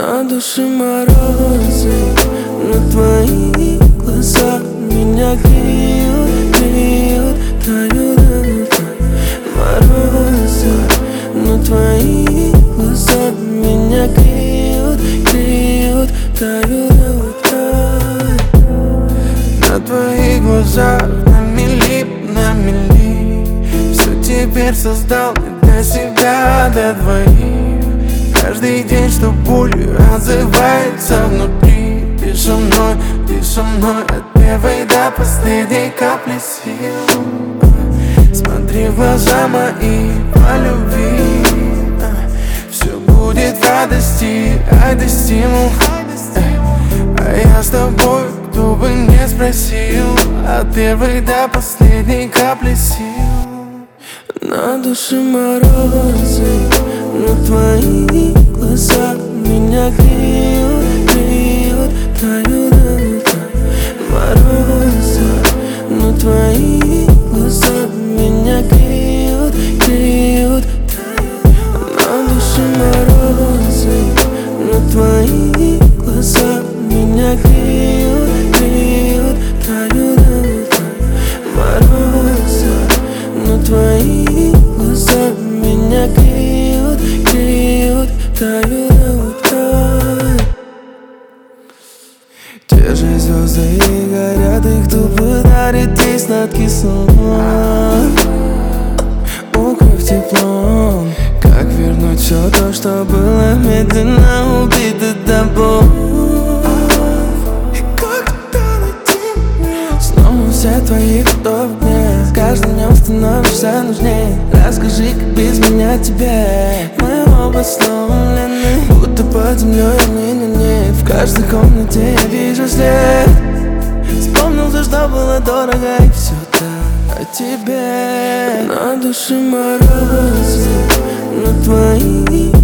На душе морозы, но твои глаза меня греют, греют, тают. Морозы, но твои глаза меня греют, греют, тают. На твоих глазах на мили, все теперь создал для себя, для двоих. Каждый день, что болью отзывается внутри. Ты со мной от первой до последней капли сил. Смотри в глаза мои по любви. Все будет в радости, ай стимул. А я с тобой, кто бы не спросил, от первой до последней капли сил. На душе морозы, но твои глаза меня греют, греют, тают. Морозы, но твои глаза меня греют, греют, тают. На душе морозы, но твои глаза меня греют, греют, тают. Морозы, но твои глаза меня греют, греют, тают. Те же звезды и горят, их тупо дарит ей сладкий сон. Укрыв теплом, как вернуть все то, что было медленно убито тобой. И как тогда найти снова все твои вдохи? С каждым днем становишься нужней. Расскажи, как без меня тебе. Мы оба сломлены, будто под землей не. В каждой комнате я вижу след. Вспомнил все, что было дорого, и все так о тебе. На душе морозы, но твои